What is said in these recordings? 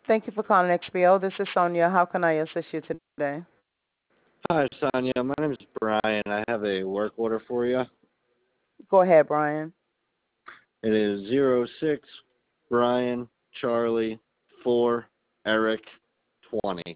Thank you for calling XPO. This is Sonia. How can I assist you today? Hi, Sonia. My name is Brian. I have a work order for you. Go ahead, Brian. It is 06 Brian Charlie 4 Eric 20.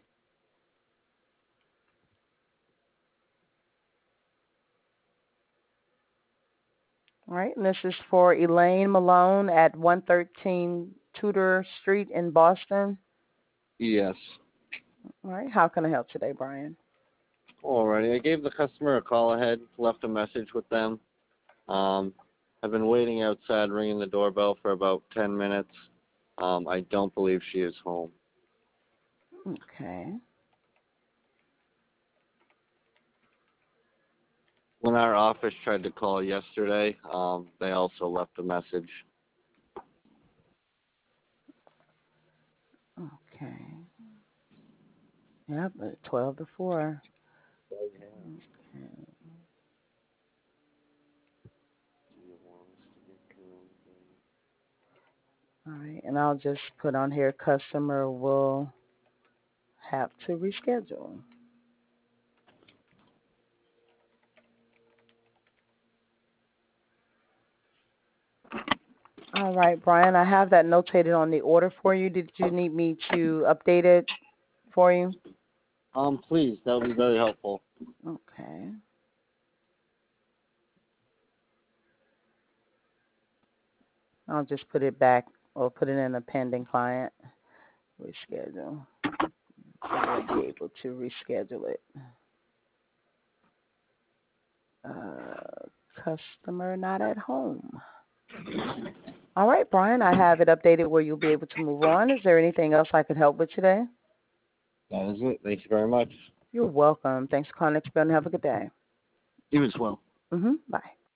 All right, and this is for Elaine Malone at 113 Tudor Street in Boston. Yes. All right, how can I help today, Brian? Alrighty. I gave the customer a call ahead, left a message with them. I've been waiting outside ringing the doorbell for about 10 minutes. I don't believe she is home. Okay. When our office tried to call yesterday, they also left a message. Okay. Yep, 12 to 4. Okay. All right, and I'll just put on here customer will have to reschedule. All right, Brian, I have that notated on the order for you. Did you need me to update it for you? Please, that would be very helpful. Okay. I'll just put it back or put it in a pending client. Reschedule. So we'll be able to reschedule it. Customer not at home. All right, Brian, I have it updated where you'll be able to move on. Is there anything else I could help with today? That is it. Thank you very much. You're welcome. Thanks for calling XPO and have a good day. You as well. Bye.